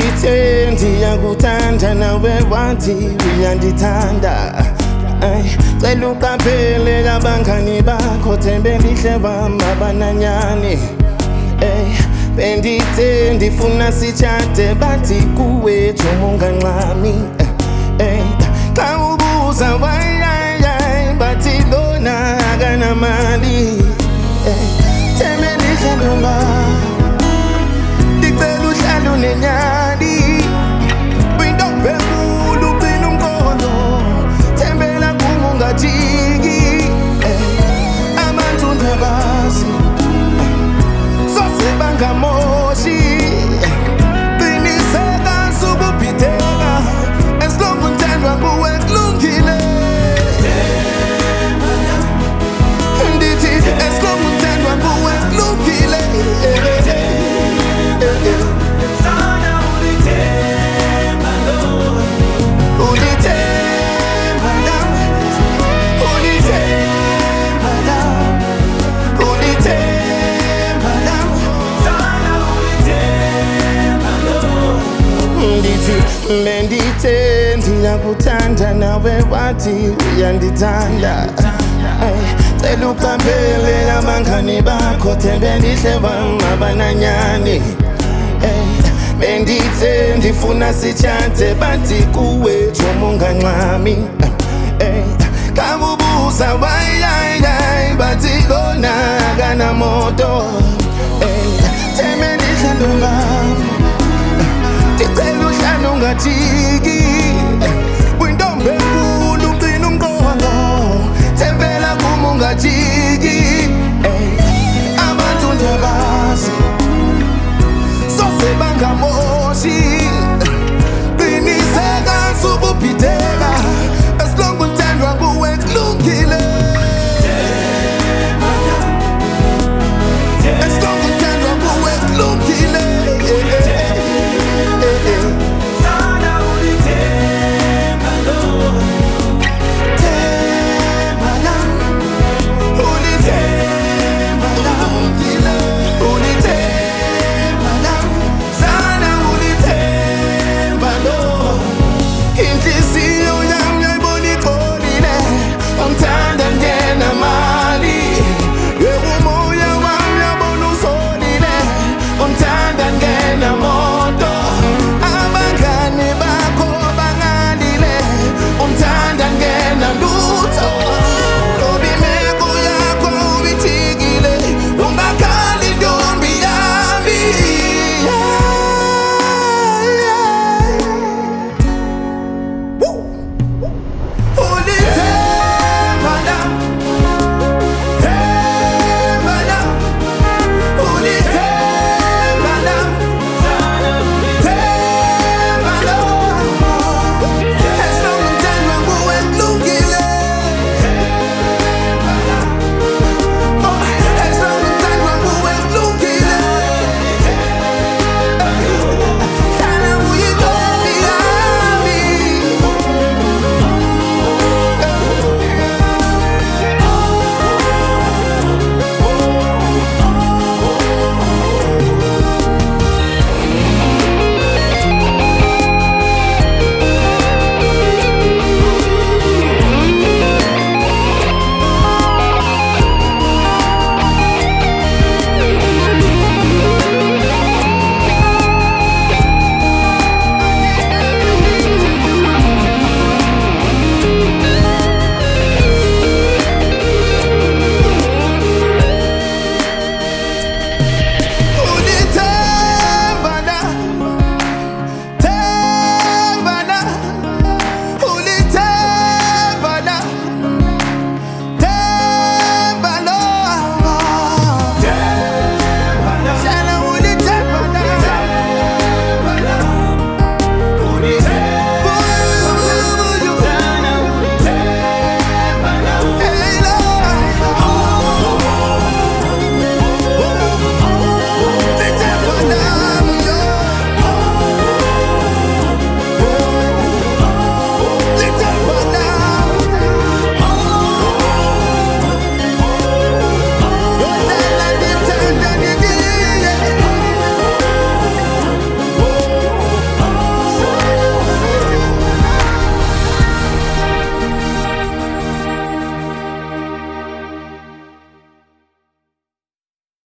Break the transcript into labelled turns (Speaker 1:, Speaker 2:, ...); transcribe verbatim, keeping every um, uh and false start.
Speaker 1: Bendithe ndiyakuthanda nawe wathi uyandithanda. Cela uqaphele kabangani bakho, thembe lihle bamabananyani. Bendithe ndifuna sitshate bathi kuwe Jomo unganxami. Xa ubuza wayayay bathi lona akanamali. Thembe lihle ntomba, ndicela uhlale unenyani. Uyintombi enkulu uqina umqondo, thembela kum ungajiki. Abantu ntabazi sose bangamoshi, qiniseka sukubhideka, esilungu nthandwa kuwe kulungile. Ndithi esilungu nthandwa kuwe kulungile. Bendithe ndiyakuthanda nawe wathi uyandithanda. Cela uqaphele abangani bakho, thembe lihle bamabananyani. Bendithe ndifuna sitshate bathi kuwe Jomo unganxami. Xa ubuza wayayay bathi lona akanamoto. Thembe lihle ntomba, ndicela uhlale ungajiki.